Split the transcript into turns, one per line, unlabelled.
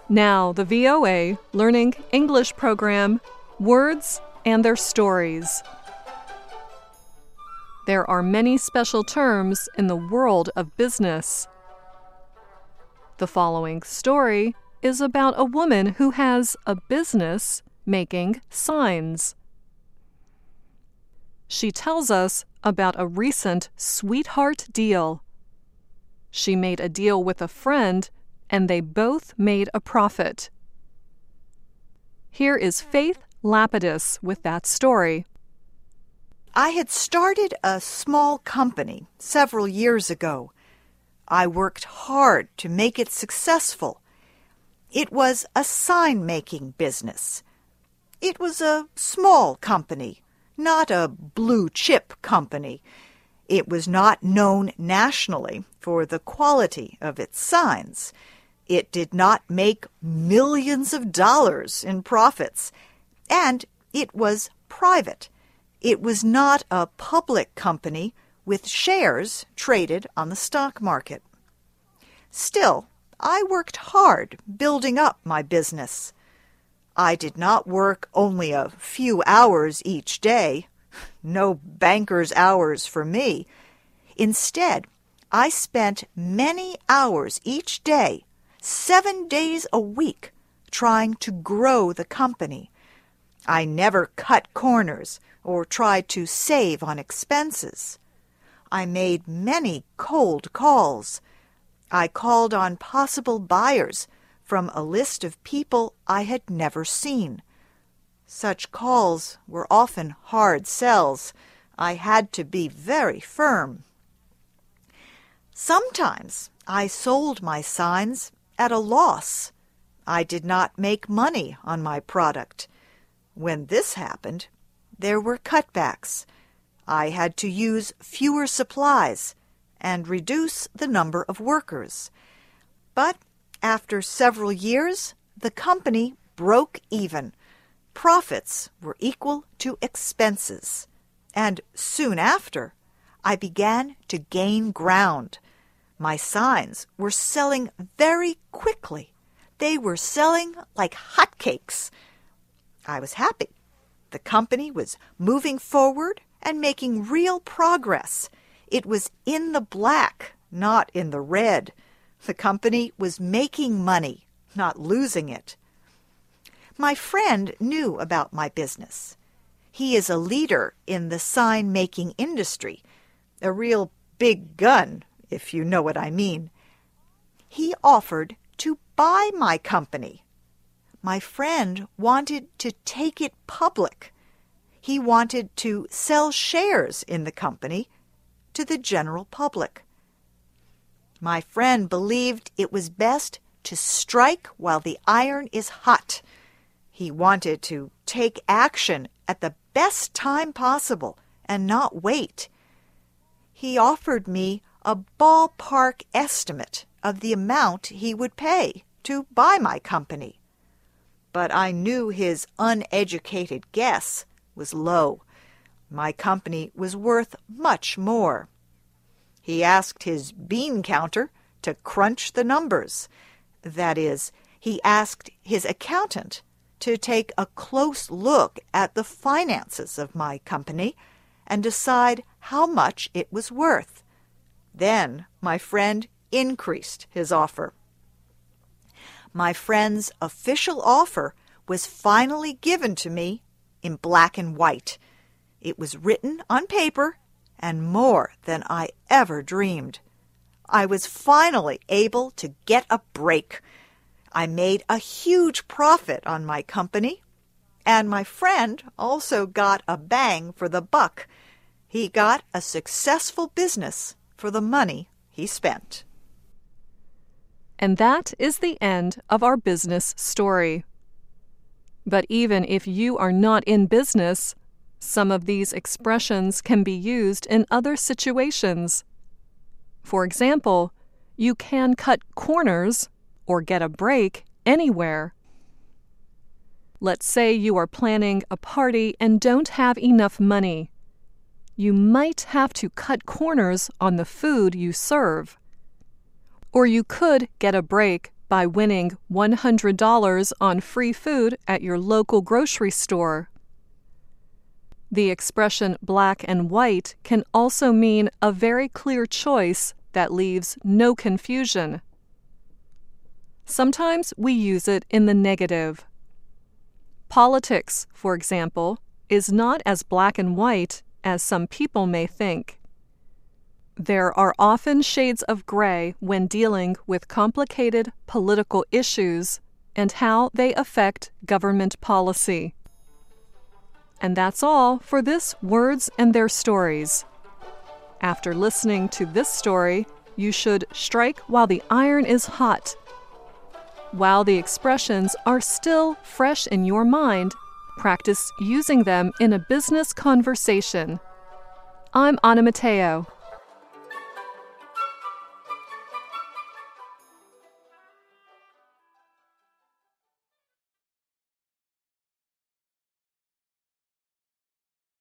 Now, the VOA Learning English program, Words and Their Stories. There are many special terms in the world of business. The following story is about a woman who has a business making signs. She tells us about a recent sweetheart deal. She made a deal with a friend, and they both made a profit. Here is Faith Lapidus with that story.
I had started a small company several years ago. I worked hard to make it successful. It was a sign-making business. It was a small company, not a blue-chip company. It was not known nationally for the quality of its signs. It did not make millions of dollars in profits, and it was private. It was not a public company with shares traded on the stock market. Still, I worked hard building up my business. I did not work only a few hours each day. No banker's hours for me. Instead, I spent many hours each day, 7 days a week, trying to grow the company. I never cut corners or tried to save on expenses. I made many cold calls. I called on possible buyers from a list of people I had never seen. Such calls were often hard sells. I had to be very firm. Sometimes I sold my signs at a loss. I did not make money on my product. When this happened, there were cutbacks. I had to use fewer supplies and reduce the number of workers. But after several years, the company broke even. Profits were equal to expenses. And soon after, I began to gain ground. My signs were selling very quickly. They were selling like hotcakes. I was happy. The company was moving forward and making real progress. It was in the black, not in the red. The company was making money, not losing it. My friend knew about my business. He is a leader in the sign-making industry, a real big gun, if you know what I mean. He offered to buy my company. My friend wanted to take it public. He wanted to sell shares in the company to the general public. My friend believed it was best to strike while the iron is hot. He wanted to take action at the best time possible and not wait. He offered me a ballpark estimate of the amount he would pay to buy my company. But I knew his uneducated guess was low. My company was worth much more. He asked his bean counter to crunch the numbers. That is, he asked his accountant to take a close look at the finances of my company and decide how much it was worth. Then my friend increased his offer. My friend's official offer was finally given to me in black and white. It was written on paper and more than I ever dreamed. I was finally able to get a break. I made a huge profit on my company, and my friend also got a bang for the buck. He got a successful business for the money he spent.
And that is the end of our business story. But even if you are not in business, some of these expressions can be used in other situations. For example, you can cut corners or get a break anywhere. Let's say you are planning a party and don't have enough money. You might have to cut corners on the food you serve. Or you could get a break by winning $100 on free food at your local grocery store. The expression black and white can also mean a very clear choice that leaves no confusion. Sometimes we use it in the negative. Politics, for example, is not as black and white as some people may think. There are often shades of gray when dealing with complicated political issues and how they affect government policy. And that's all for this Words and Their Stories. After listening to this story, you should strike while the iron is hot. While the expressions are still fresh in your mind, practice using them in a business conversation. I'm Anna Matteo.